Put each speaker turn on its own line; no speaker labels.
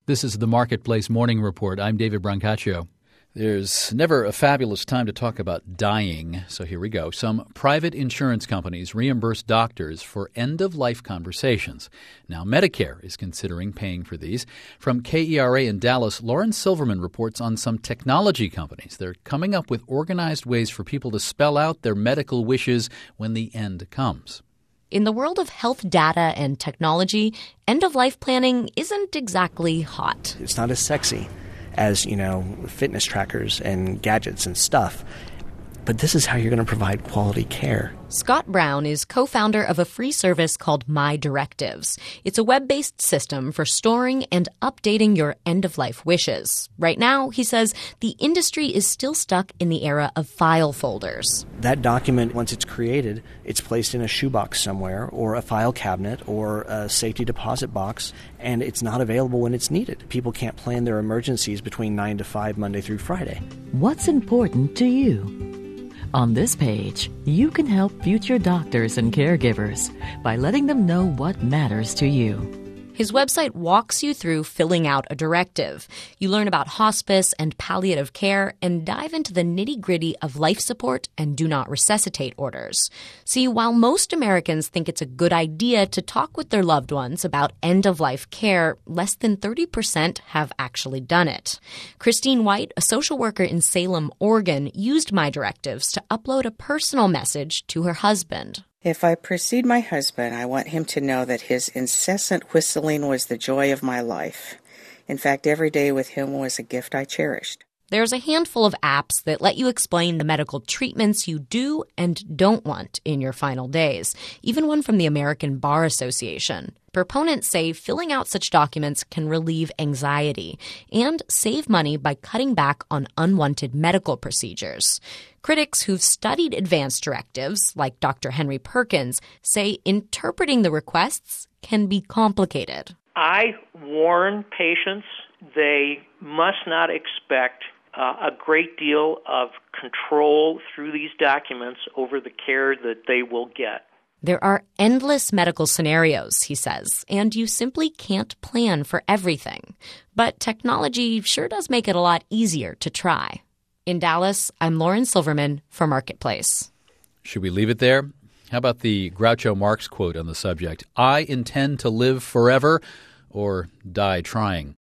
This is the Marketplace Morning Report. I'm David Brancaccio. There's never a fabulous time to talk about dying, so here we go. Some private insurance companies reimburse doctors for end-of-life conversations. Now, Medicare is considering paying for these. From KERA in Dallas, Lauren Silverman reports on some technology companies. They're coming up with organized ways for people to spell out their medical wishes when the end comes.
In the world of health data and technology, end-of-life planning isn't exactly hot.
It's not as sexy as, fitness trackers and gadgets and stuff. But this is how you're going to provide quality care.
Scott Brown is co-founder of a free service called My Directives. It's a web-based system for storing and updating your end-of-life wishes. Right now, he says, the industry is still stuck in the era of file folders.
That document, once it's created, it's placed in a shoebox somewhere or a file cabinet or a safety deposit box, and it's not available when it's needed. People can't plan their emergencies between 9 to 5, Monday through Friday.
What's important to you? On this page, you can help future doctors and caregivers by letting them know what matters to you.
His website walks you through filling out a directive. You learn about hospice and palliative care and dive into the nitty-gritty of life support and do not resuscitate orders. See, while most Americans think it's a good idea to talk with their loved ones about end-of-life care, less than 30% have actually done it. Christine White, a social worker in Salem, Oregon, used My Directives to upload a personal message to her husband.
If I precede my husband, I want him to know that his incessant whistling was the joy of my life. In fact, every day with him was a gift I cherished.
There's a handful of apps that let you explain the medical treatments you do and don't want in your final days, even one from the American Bar Association. Proponents say filling out such documents can relieve anxiety and save money by cutting back on unwanted medical procedures. Critics who've studied advanced directives, like Dr. Henry Perkins, say interpreting the requests can be complicated.
I warn patients they must not expect a great deal of control through these documents over the care that they will get.
There are endless medical scenarios, he says, and you simply can't plan for everything. But technology sure does make it a lot easier to try. In Dallas, I'm Lauren Silverman for Marketplace.
Should we leave it there? How about the Groucho Marx quote on the subject? I intend to live forever or die trying.